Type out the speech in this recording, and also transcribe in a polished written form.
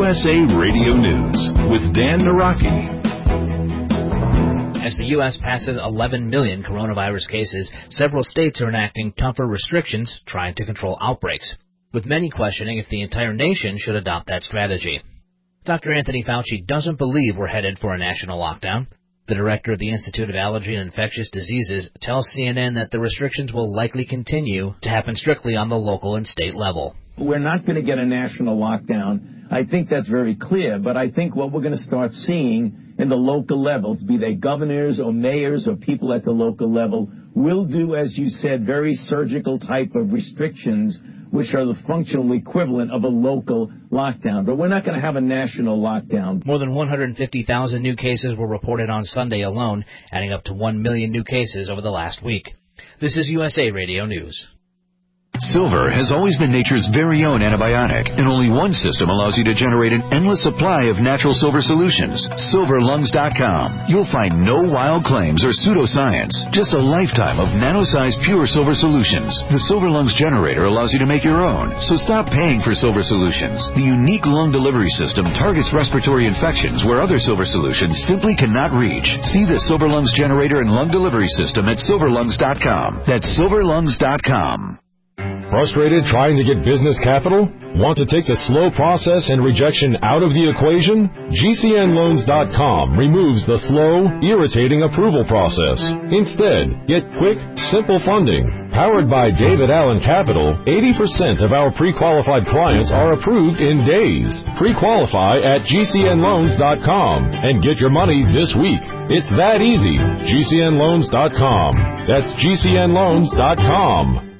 USA Radio News with Dan Naraki. As the U.S. passes 11 million coronavirus cases, several states are enacting tougher restrictions trying to control outbreaks, with many questioning if the entire nation should adopt that strategy. Dr. Anthony Fauci doesn't believe we're headed for a national lockdown. The director of the Institute of Allergy and Infectious Diseases tells CNN that the restrictions will likely continue to happen strictly on the local and state level. We're not going to get a national lockdown. I think that's very clear, but I think what we're going to start seeing in the local levels, be they governors or mayors or people at the local level, will do, as you said, very surgical type of restrictions, which are the functional equivalent of a local lockdown. But we're not going to have a national lockdown. More than 150,000 new cases were reported on Sunday alone, adding up to 1 million new cases over the last week. This is USA Radio News. Silver has always been nature's very own antibiotic, and only one system allows you to generate an endless supply of natural silver solutions. SilverLungs.com. You'll find no wild claims or pseudoscience, just a lifetime of nano-sized pure silver solutions. The Silver Lungs generator allows you to make your own, so stop paying for silver solutions. The unique lung delivery system targets respiratory infections where other silver solutions simply cannot reach. See the Silver Lungs generator and lung delivery system at SilverLungs.com. That's SilverLungs.com. Frustrated trying to get business capital? Want to take the slow process and rejection out of the equation? GCNLoans.com removes the slow, irritating approval process. Instead, get quick, simple funding. Powered by David Allen Capital, 80% of our pre-qualified clients are approved in days. Pre-qualify at GCNLoans.com and get your money this week. It's that easy. GCNLoans.com. That's GCNLoans.com.